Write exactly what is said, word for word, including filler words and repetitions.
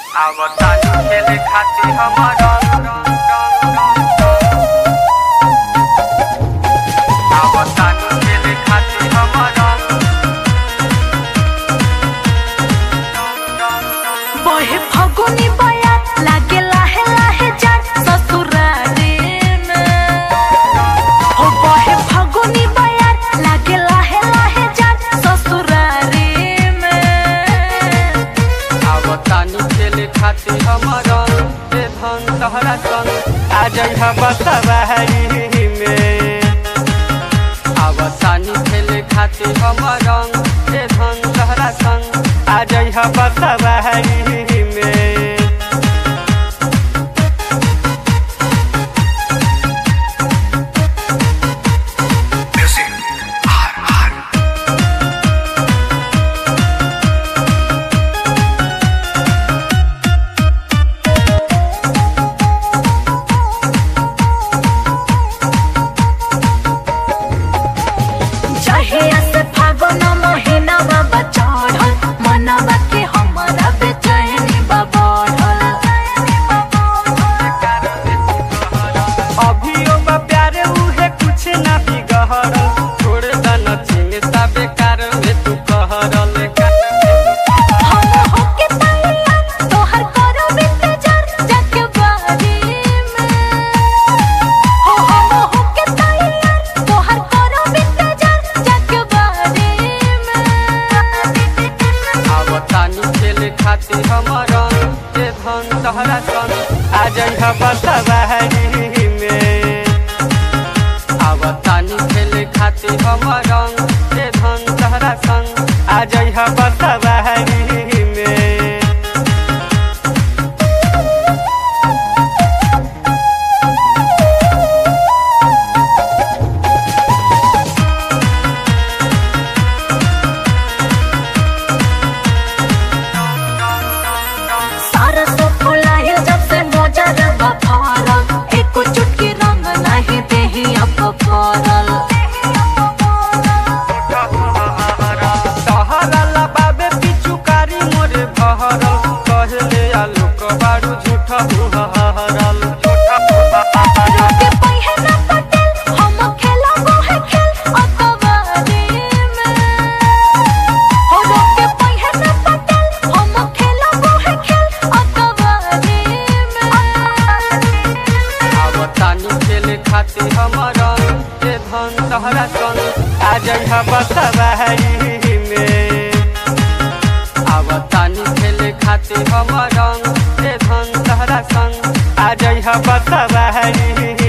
आवतानी खेले खातिर हमर आवतानी खेले खातिर हमर बहे फगुनी बया लागे लाहे लाहे जान ससुरारी में हो बहे फगुनी बया लागे लाहे लाहे जान ससुरारी में आवतानी खेले खातिर हमर रे धन तहरा सन आ जइहा बसवारी में आवतानी खेले खातिर हमर रे धन तहरा सन आ जइहा बसवारी में जहिया से फागुन महीनावा बचढ़ल मनवा के हमरा बेचैनी बा बढ़ल अभियो बा प्यारे उहे कुछ ना बिगड़ल छोड़ दन चिंता बेकार में तू कहरल हम होके तैया तोहर करो इंतजार जाके बारी में हो हम होके तैया तोहर करो इंतजार जाके बारी में आवतानी खेले खातिर हमर रे धन तहरा सन आ जइहा बसवारी में आवतानी खेले खातिर हमर रे धन तहरा सन आ जइहा बसवारी में सारा सब फुलाहिल जब से नजर बफारल एको चुटकी रंग नहीं देही अब फरल सहरला बाबे पिचुकारी मोरे भहरल कहले आलोक बारू झूठ हुहरल रोके पहिए ना पटेल हम खेलब है खेल अतवारी में हो रोके पहिए ना पटेल हम खेलब है खेल अतवारी में आवतानी खेले खातिर हमर रे धन तहरा सन आ जइहा बसवारी में आवतानी खेले खातिर हमर रे धन तहरा सन आ जइहा बसवारी